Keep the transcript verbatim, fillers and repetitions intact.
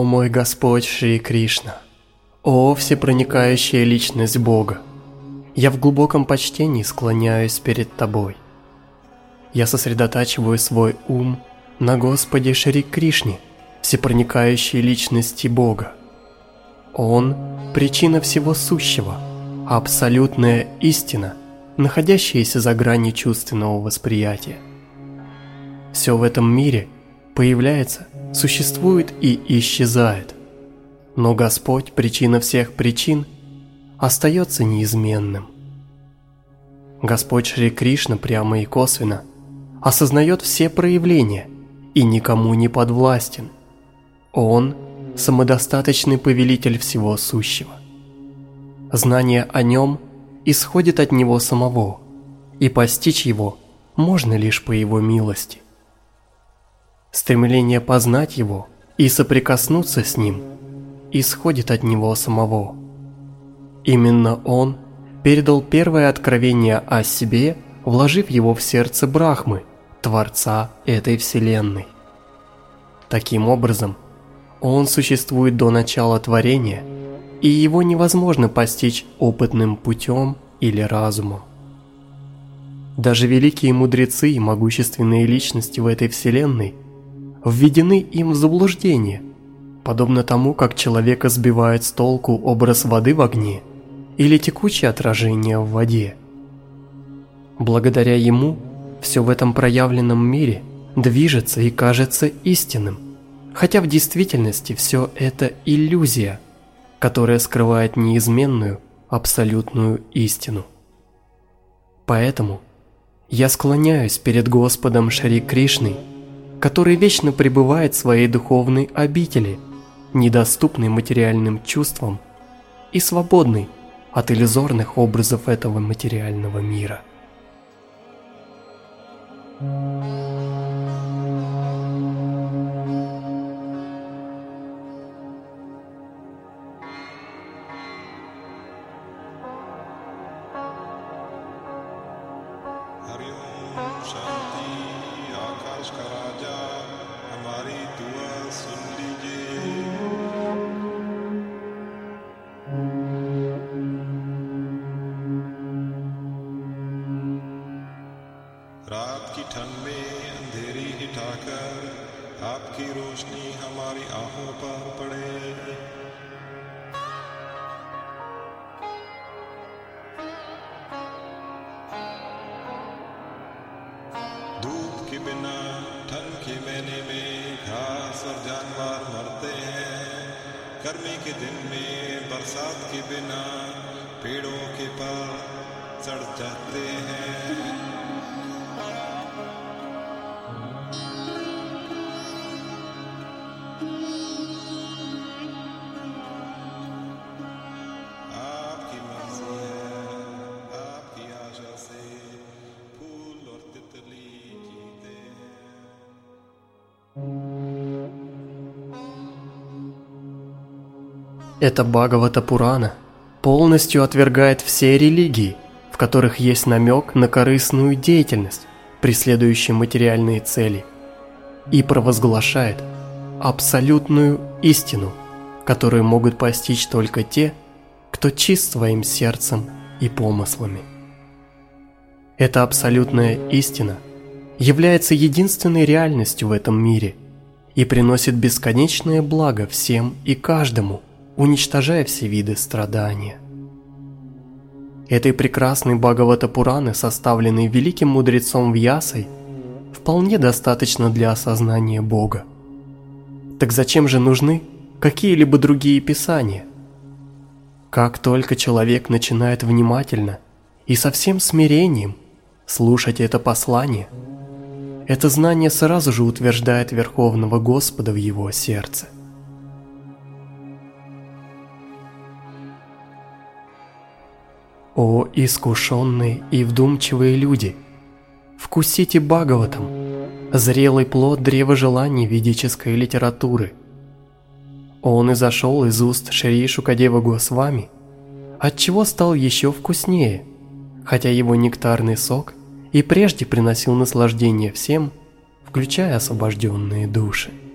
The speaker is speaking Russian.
О мой Господь Шри Кришна! О всепроникающая личность Бога! Я в глубоком почтении склоняюсь перед Тобой. Я сосредотачиваю свой ум на Господе Шри Кришне, всепроникающей личности Бога. Он – причина всего сущего, абсолютная истина, находящаяся за гранью чувственного восприятия. Все в этом мире появляется, существует и исчезает, но Господь, причина всех причин, остается неизменным. Господь Шри Кришна прямо и косвенно осознает все проявления и никому не подвластен. Он – самодостаточный повелитель всего сущего. Знание о нем исходит от него самого, и постичь его можно лишь по его милости. Стремление познать его и соприкоснуться с ним исходит от него самого. Именно он передал первое откровение о себе, вложив его в сердце Брахмы, Творца этой Вселенной. Таким образом, он существует до начала творения, и его невозможно постичь опытным путем или разумом. Даже великие мудрецы и могущественные личности в этой Вселенной введены им в заблуждение, подобно тому, как человека сбивает с толку образ воды в огне или текучее отражение в воде. Благодаря ему все в этом проявленном мире движется и кажется истинным, хотя в действительности все это иллюзия, которая скрывает неизменную, абсолютную истину. Поэтому я склоняюсь перед Господом Шри Кришной, который вечно пребывает в своей духовной обители, недоступной материальным чувствам и свободной от иллюзорных образов этого материального мира. रात की ठंड में अंधेरी हिटाकर आपकी रोशनी हमारी आंखों पर पड़े। धूप के बिना ठंड के महीने में घास और जानवर मरते हैं। गर्मी के दिन में बरसात के बिना पेड़ों के पर सड़ जाते हैं। Эта Бхагавата Пурана полностью отвергает все религии, в которых есть намек на корыстную деятельность, преследующую материальные цели, и провозглашает абсолютную истину, которую могут постичь только те, кто чист своим сердцем и помыслами. Эта абсолютная истина является единственной реальностью в этом мире и приносит бесконечное благо всем и каждому, уничтожая все виды страдания. Этой прекрасной Бхагавата Пураны, составленной великим мудрецом Вьясой, вполне достаточно для осознания Бога. Так зачем же нужны какие-либо другие писания? Как только человек начинает внимательно и со всем смирением слушать это послание, это знание сразу же утверждает Верховного Господа в его сердце. О искушенные и вдумчивые люди, вкусите Бхагаватам, зрелый плод древа желаний ведической литературы. Он изошел из уст Шри Шукадева Госвами, отчего стал еще вкуснее, хотя его нектарный сок и прежде приносил наслаждение всем, включая освобожденные души.